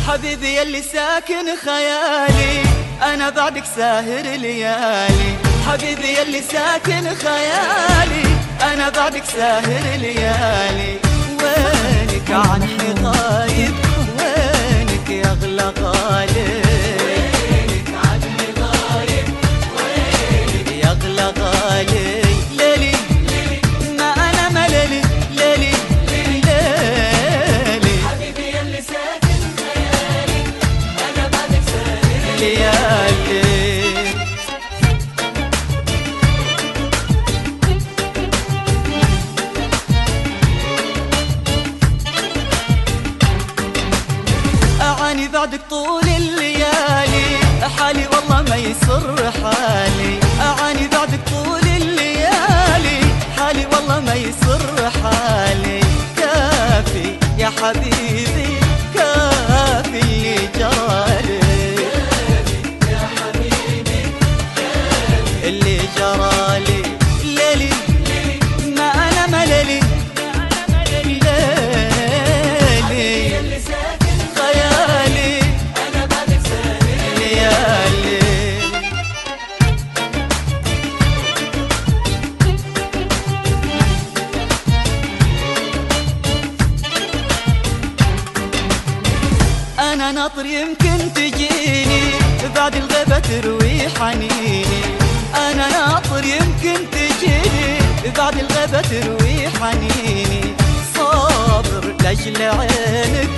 حبيبي يلي ساكن خيالي، أنا بعدك ساهر ليالي. حبيبي يلي ساكن خيالي، أنا بعدك ساهر ليالي. وينك عني غايب، وينك يا أغلى غالي، وينك عني غايب، وينك يا أغلى غالي. ليلي ما أنا مللي، ليلي ليلي. حبيبي يلي ساكن خيالي، أنا بعدك ساهر ليالي. أعاني بعدك طول الليالي، حالي والله ما يسر حالي. أعاني بعدك طول الليالي، حالي والله ما يسر حالي. كافي يا حبيبي، كافي اللي جرالي، كافي يا حبيبي، كافي اللي جرالي. ليلي ما أنا مللي، أنا ناطر يمكن تجيني، بعد الغيبة تروي حنيني. أنا ناطر يمكن تجيني، بعد الغيبة تروي حنيني. صابر لأجل عينك